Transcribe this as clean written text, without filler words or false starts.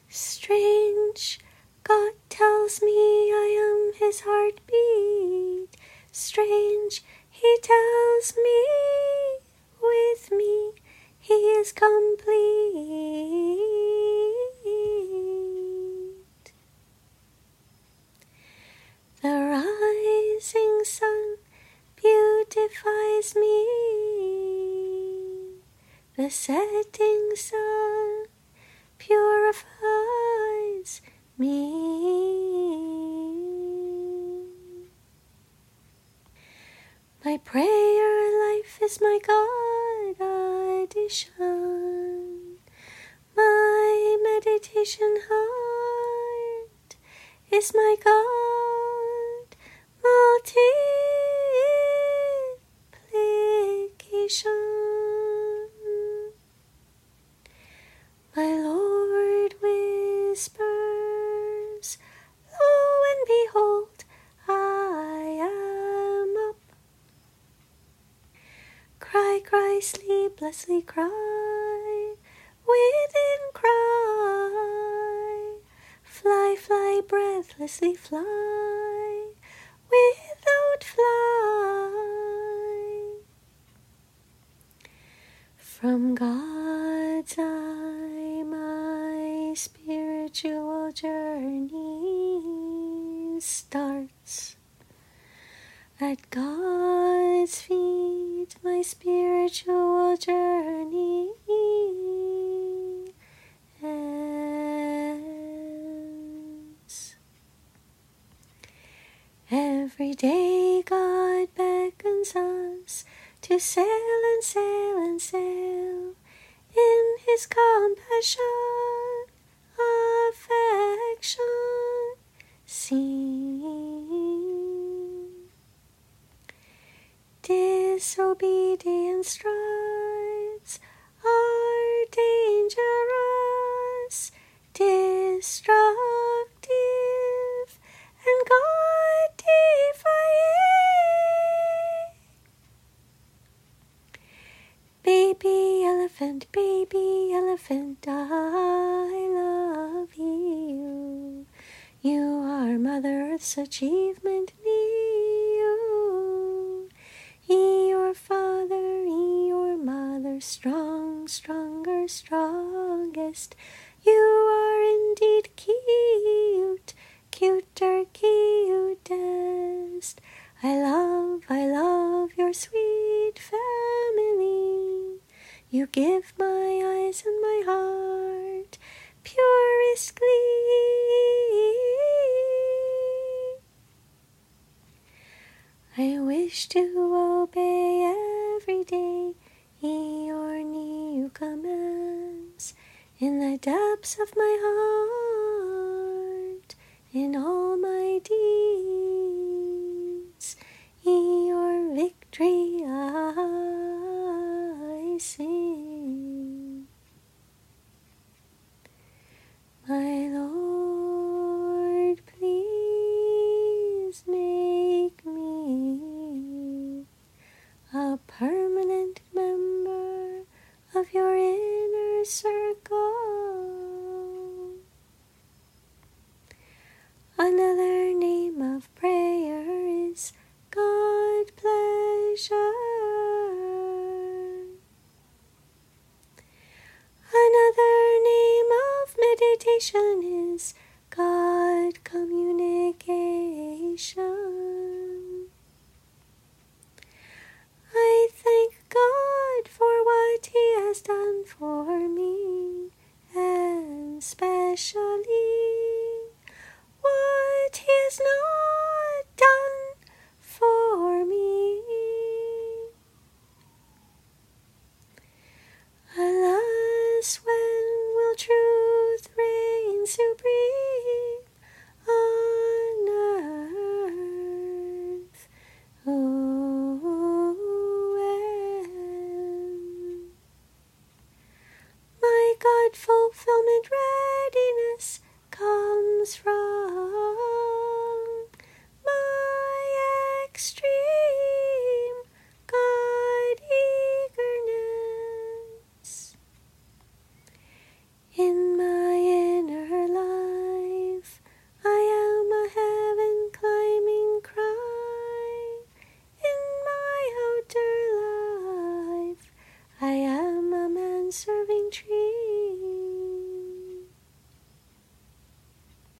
Strange, God tells me I am his heartbeat. Strange, he tells me with me he is complete. The rising sun beautifies me. The setting sun purifies me. My prayer life is my God addition. My meditation heart is my God multiplication. My Lord whispers, lo and behold, I am up. Cry, cry, sleeplessly cry, within cry. Fly, fly, breathlessly fly, without fly. From God's eye, my spiritual journey starts. At God's feet, my spiritual journey ends. Every day God beckons us to sail and sail and sail in his compassion, affection, seen. Disobedient strides are dangerous, destructive, and God-defying. Baby elephant, I love you. You are Mother Earth's achievement, you. Your father, your mother, strong, stronger, strongest. You are indeed cute, cuter, cutest. I love your sweet family. You give my eyes and my heart purest glee. I wish to obey every day your new commands in the depths of my heart, in all my deeds. Your victory I sing. My Lord, please make me a permanent member of your inner circle. Another name of prayer is God pleasure. Another name of meditation is God communication. I thank God for what he has done for me, and especially what he has not